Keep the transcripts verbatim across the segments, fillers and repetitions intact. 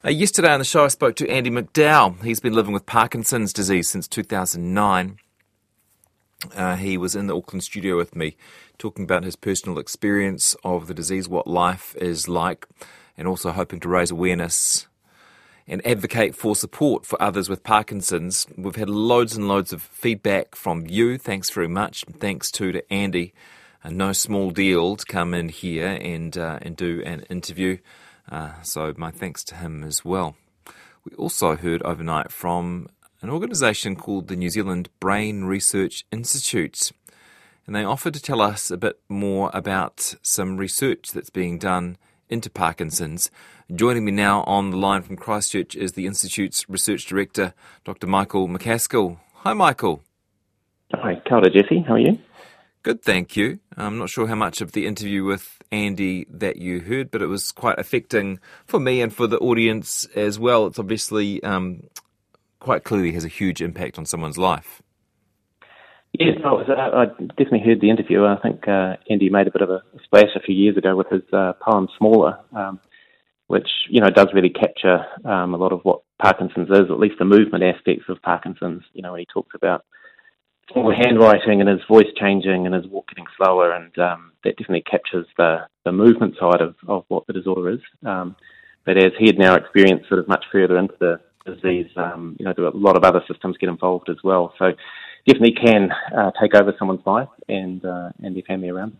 Uh, yesterday on the show I spoke to Andy McDowell. He's been living with Parkinson's disease since two thousand nine. Uh, he was in the Auckland studio with me talking about his personal experience of the disease, what life is like, and also hoping to raise awareness and advocate for support for others with Parkinson's. We've had loads and loads of feedback from you. Thanks very much. Thanks too to Andy. Uh, no small deal to come in here and, uh, and do an interview. Uh, so my thanks to him as well. We also heard overnight from an organisation called the New Zealand Brain Research Institute, and they offered to tell us a bit more about some research that's being done into Parkinson's. Joining me now on the line from Christchurch is the Institute's Research Director, Doctor Michael McCaskill. Hi, Michael. Hi, kia ora, Jesse. How are you? Good, thank you. I'm not sure how much of the interview with Andy that you heard, but it was quite affecting for me and for the audience as well. It's obviously um, quite clearly has a huge impact on someone's life. Yes, no, it was, uh, I definitely heard the interview. I think uh, Andy made a bit of a splash a few years ago with his uh, poem Smaller, um, which, you know, does really capture um, a lot of what Parkinson's is, at least the movement aspects of Parkinson's. You know, when he talks about small handwriting and his voice changing and his walk getting slower, and um, that definitely captures the, the movement side of, of what the disorder is. Um, but as he had now experienced sort of much further into the disease, um, you know, there are a lot of other systems get involved as well. So definitely can uh, take over someone's life and uh, and their family around.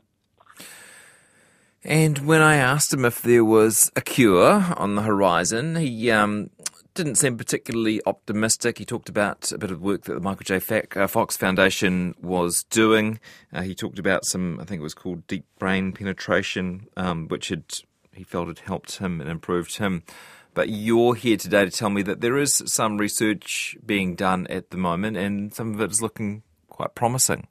And when I asked him if there was a cure on the horizon, he um, didn't seem particularly optimistic. He talked about a bit of work that the Michael J. Fox Foundation was doing. Uh, he talked about some, I think it was called deep brain penetration, um, which had he felt had helped him and improved him. But you're here today to tell me that there is some research being done at the moment, and some of it is looking quite promising.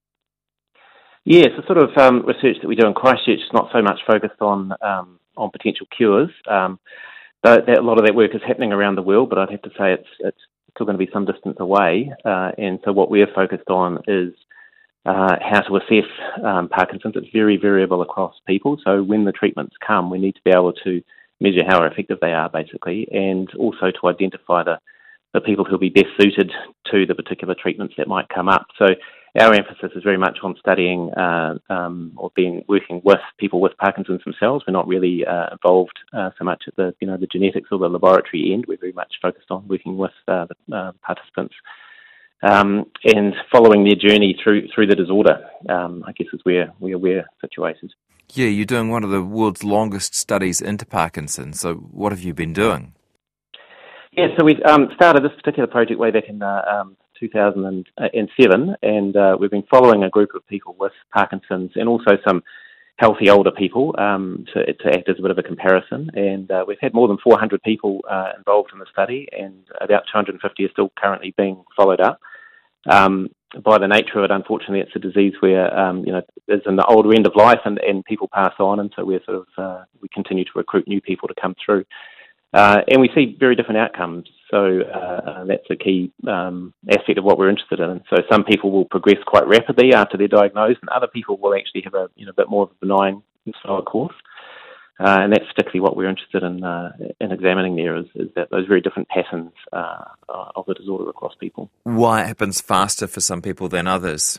Yes, the sort of um, research that we do in Christchurch is not so much focused on um, on potential cures. Um, that, that, a lot of that work is happening around the world, but I'd have to say it's it's still going to be some distance away. Uh, and so what we're focused on is uh, how to assess um, Parkinson's. It's very variable across people. So when the treatments come, we need to be able to measure how effective they are, basically, and also to identify the, the people who will be best suited to the particular treatments that might come up. So our emphasis is very much on studying uh, um, or being working with people with Parkinson's themselves. We're not really uh, involved uh, so much at the you know the genetics or the laboratory end. We're very much focused on working with uh, the uh, participants um, and following their journey through through the disorder. Um, I guess is where where we're situated. Yeah, you're doing one of the world's longest studies into Parkinson's. So what have you been doing? Yeah, so we um, started this particular project way back in uh, um, two thousand seven, and uh, we've been following a group of people with Parkinson's and also some healthy older people um, to, to act as a bit of a comparison. And uh, we've had more than four hundred people uh, involved in the study, and about two hundred fifty are still currently being followed up. Um, by the nature of it, unfortunately, it's a disease where, um, you know, it's in the older end of life and, and people pass on, and so we're sort of, uh, we continue to recruit new people to come through. Uh, and we see very different outcomes, so uh, that's a key um, aspect of what we're interested in. So some people will progress quite rapidly after they're diagnosed, and other people will actually have a you know, bit more of a benign slower course. Uh, and that's particularly what we're interested in uh, in examining there is, is that those very different patterns uh, of the disorder across people. Why it happens faster for some people than others?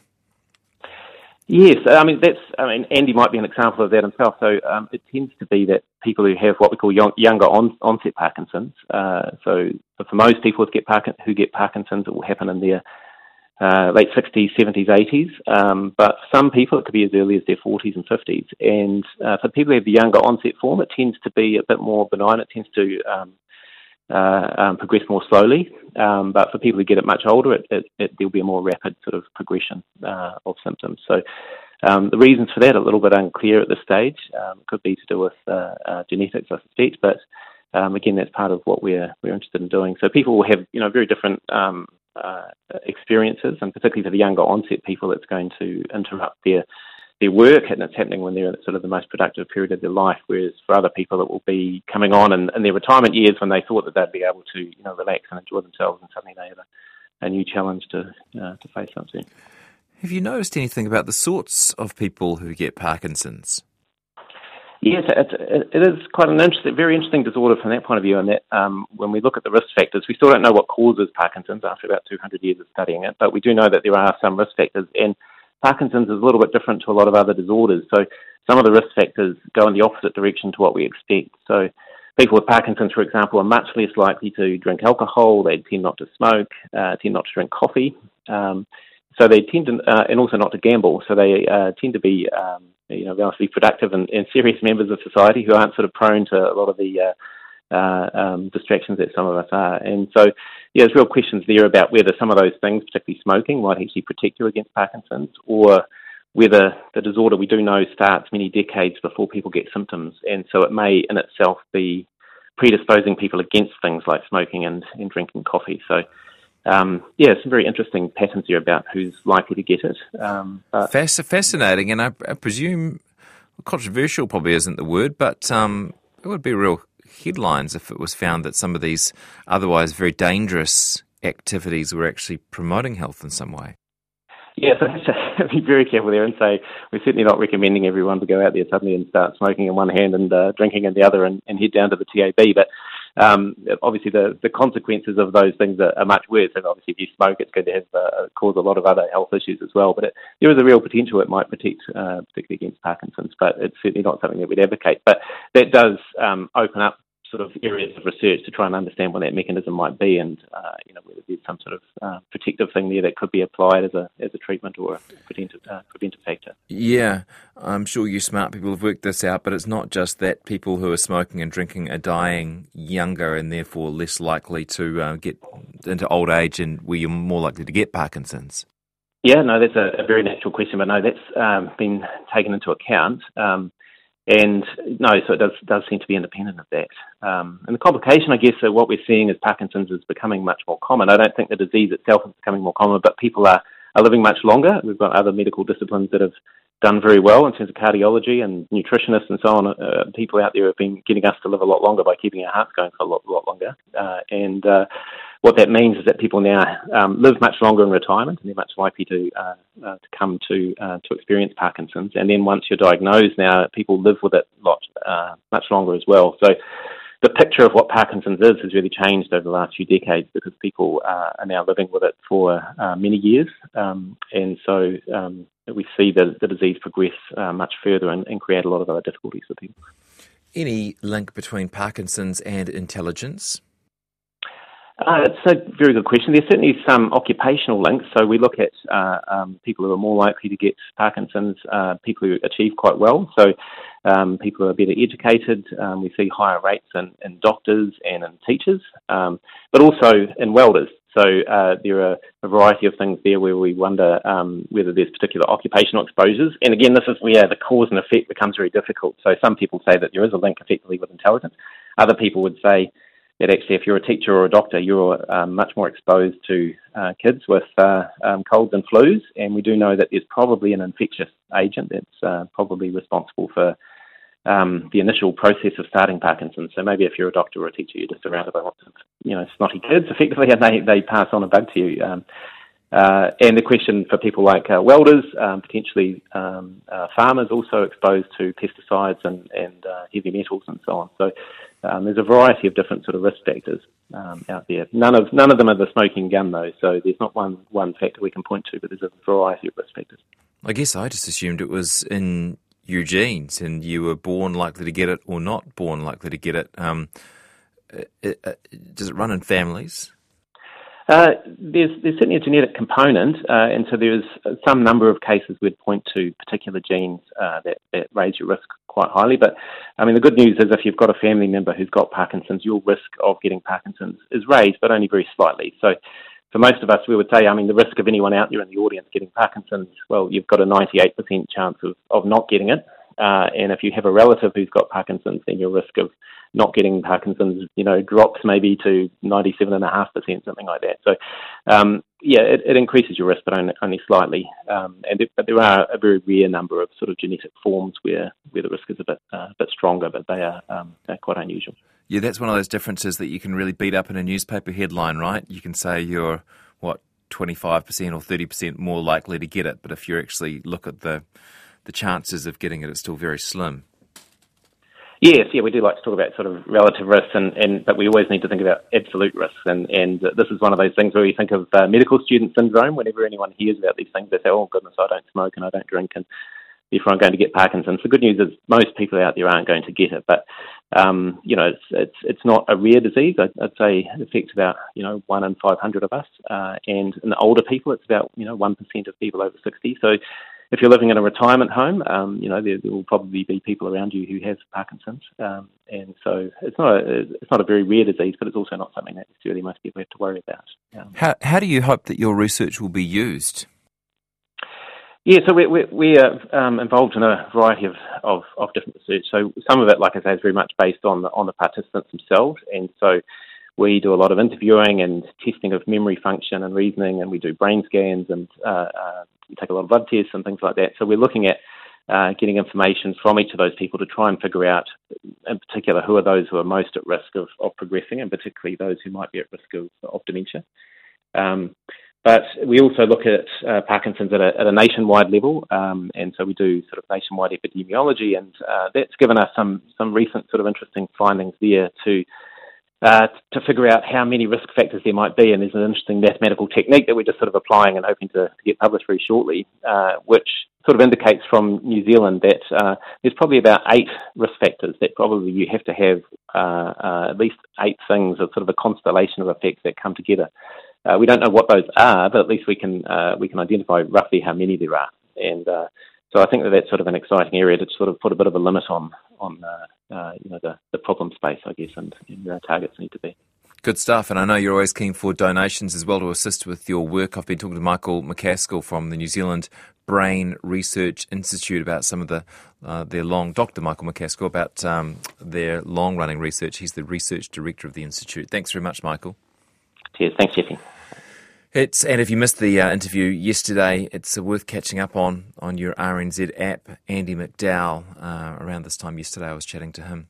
Yes, I mean that's. I mean Andy might be an example of that himself. So um, it tends to be that people who have what we call young, younger on, onset Parkinson's. Uh, so for most people who get Parkin- who get Parkinson's, it will happen in their uh, late sixties, seventies, eighties. Um, but for some people, it could be as early as their forties and fifties. And uh, for people who have the younger onset form, it tends to be a bit more benign. It tends to um, uh, um, progress more slowly. Um, but for people who get it much older, it, it, it, there'll be a more rapid sort of progression uh, of symptoms. So um, the reasons for that are a little bit unclear at this stage. Um, it could be to do with uh, uh, genetics, I suspect, but um, again, that's part of what we're we're interested in doing. So people will have you know very different um, uh, experiences, and particularly for the younger onset people, it's going to interrupt their their work, and it's happening when they're in sort of the most productive period of their life, whereas for other people it will be coming on in, in their retirement years when they thought that they'd be able to, you know, relax and enjoy themselves, and suddenly they have a, a new challenge to uh, to face up to. Have you noticed anything about the sorts of people who get Parkinson's? Yes, it's, it is quite an interesting, very interesting disorder from that point of view. And that um, when we look at the risk factors, we still don't know what causes Parkinson's after about two hundred years of studying it, but we do know that there are some risk factors. And Parkinson's is a little bit different to a lot of other disorders. So some of the risk factors go in the opposite direction to what we expect. So people with Parkinson's, for example, are much less likely to drink alcohol. They tend not to smoke, uh, tend not to drink coffee. Um, so they tend to, uh, and also not to gamble. So they uh, tend to be, um, you know, relatively productive and, and serious members of society who aren't sort of prone to a lot of the uh, uh, um, distractions that some of us are. And so, yeah, there's real questions there about whether some of those things, particularly smoking, might actually protect you against Parkinson's, or whether the disorder we do know starts many decades before people get symptoms, and so it may in itself be predisposing people against things like smoking and, and drinking coffee. So, um, yeah, some very interesting patterns here about who's likely to get it. Um, but Fasc- fascinating, and I, I presume controversial probably isn't the word, but um, it would be real headlines if it was found that some of these otherwise very dangerous activities were actually promoting health in some way. Yeah, so I have to be very careful there and say we're certainly not recommending everyone to go out there suddenly and start smoking in one hand and uh, drinking in the other and, and head down to the T A B. But um, obviously the, the consequences of those things are, are much worse. And obviously if you smoke, it's going to have uh, cause a lot of other health issues as well. But it, there is a real potential it might protect, uh, particularly against Parkinson's, but it's certainly not something that we'd advocate. But that does um, open up sort of areas of research to try and understand what that mechanism might be, and uh, you know, whether there's some sort of uh, protective thing there that could be applied as a as a treatment or a preventive uh, preventive factor. Yeah, I'm sure you smart people have worked this out, but it's not just that people who are smoking and drinking are dying younger and therefore less likely to uh, get into old age, and where you're more likely to get Parkinson's. Yeah, no, that's a, a very natural question, but no, that's um, been taken into account. Um, And no, so it does does seem to be independent of that. Um, and the complication, I guess, of what we're seeing is Parkinson's is becoming much more common. I don't think the disease itself is becoming more common, but people are, are living much longer. We've got other medical disciplines that have done very well in terms of cardiology and nutritionists and so on. Uh, people out there have been getting us to live a lot longer by keeping our hearts going for a lot, lot longer. Uh, and uh, what that means is that people now um, live much longer in retirement, and they're much likely to uh, uh, to come to uh, to experience Parkinson's. And then once you're diagnosed, now people live with it a lot uh, much longer as well. So the picture of what Parkinson's is has really changed over the last few decades, because people uh, are now living with it for uh, many years, um, and so um, we see the, the disease progress uh, much further and, and create a lot of other difficulties for people. Any link between Parkinson's and intelligence? Uh, it's a very good question. There's certainly some occupational links. So we look at uh, um, people who are more likely to get Parkinson's, uh, people who achieve quite well. So um, people who are better educated. Um, we see higher rates in, in doctors and in teachers, um, but also in welders. So uh, there are a variety of things there where we wonder um, whether there's particular occupational exposures. And again, this is where the cause and effect becomes very difficult. So some people say that there is a link effectively with intelligence. Other people would say that actually if you're a teacher or a doctor, you're um, much more exposed to uh, kids with uh, um, colds and flus, and we do know that there's probably an infectious agent that's uh, probably responsible for um, the initial process of starting Parkinson's. So maybe if you're a doctor or a teacher, you're just surrounded by lots of, you know, snotty kids, effectively, and they, they pass on a bug to you. Um, uh, and the question for people like uh, welders, um, potentially um, uh, farmers also exposed to pesticides and, and uh, heavy metals and so on. So Um, there's a variety of different sort of risk factors um, out there. None of none of them are the smoking gun, though, so there's not one, one factor we can point to, but there's a variety of risk factors. I guess I just assumed it was in your genes and you were born likely to get it or not born likely to get it. Um, it, it does it run in families? Uh, there's, there's certainly a genetic component, uh, and so there's some number of cases we'd point to particular genes uh, that, that raise your risk quite highly. But, I mean, the good news is if you've got a family member who's got Parkinson's, your risk of getting Parkinson's is raised, but only very slightly. So for most of us, we would say, I mean, the risk of anyone out there in the audience getting Parkinson's, well, you've got a ninety-eight percent chance of, of not getting it. Uh, and if you have a relative who's got Parkinson's, then your risk of not getting Parkinson's, you know, drops maybe to ninety-seven point five percent, something like that. So, um, yeah, it, it increases your risk, but only, only slightly. Um, and it, but there are a very rare number of sort of genetic forms where, where the risk is a bit uh, a bit stronger, but they are um, they're quite unusual. Yeah, that's one of those differences that you can really beat up in a newspaper headline, right? You can say you're, what, twenty-five percent or thirty percent more likely to get it, but if you actually look at the the chances of getting it, it's still very slim. Yes, yeah, we do like to talk about sort of relative risks, and, and but we always need to think about absolute risks. And, and this is one of those things where we think of uh, medical student syndrome. Whenever anyone hears about these things, they say, oh, goodness, I don't smoke and I don't drink, and therefore I'm going to get Parkinson's. The good news is most people out there aren't going to get it, but, um, you know, it's it's it's not a rare disease. I'd, I'd say it affects about, you know, one in five hundred of us. Uh, and in the older people, it's about, you know, one percent of people over sixty. So if you're living in a retirement home, um, you know, there, there will probably be people around you who have Parkinson's. Um, and so it's not a, it's not a very rare disease, but it's also not something that necessarily most people have to worry about. Um, how, how do you hope that your research will be used? Yeah, so we're, we're, we are um, involved in a variety of, of, of different research. So some of it, like I say, is very much based on the, on the participants themselves. And so we do a lot of interviewing and testing of memory function and reasoning, and we do brain scans, and uh, uh, we take a lot of blood tests and things like that. So we're looking at uh, getting information from each of those people to try and figure out, in particular, who are those who are most at risk of, of progressing, and particularly those who might be at risk of, of dementia. Um, but we also look at uh, Parkinson's at a, at a nationwide level, um, and so we do sort of nationwide epidemiology, and uh, that's given us some some recent sort of interesting findings there to Uh, to figure out how many risk factors there might be. And there's an interesting mathematical technique that we're just sort of applying and hoping to, to get published very shortly, uh, which sort of indicates from New Zealand that uh, there's probably about eight risk factors that probably you have to have uh, uh, at least eight things of sort of a constellation of effects that come together. Uh, we don't know what those are, but at least we can uh, we can identify roughly how many there are. And uh, so I think that that's sort of an exciting area to sort of put a bit of a limit on on uh, uh, you know the, the problem space, I guess, and, and where our targets need to be. Good stuff, and I know you're always keen for donations as well to assist with your work. I've been talking to Michael McCaskill from the New Zealand Brain Research Institute about some of the uh, their long, Doctor Michael McCaskill, about um, their long-running research. He's the research director of the institute. Thanks very much, Michael. Cheers. Thanks, Jeffy. It's, and if you missed the uh, interview yesterday, it's uh, worth catching up on on your R N Z app. Andy McDowell, uh, around this time yesterday, I was chatting to him.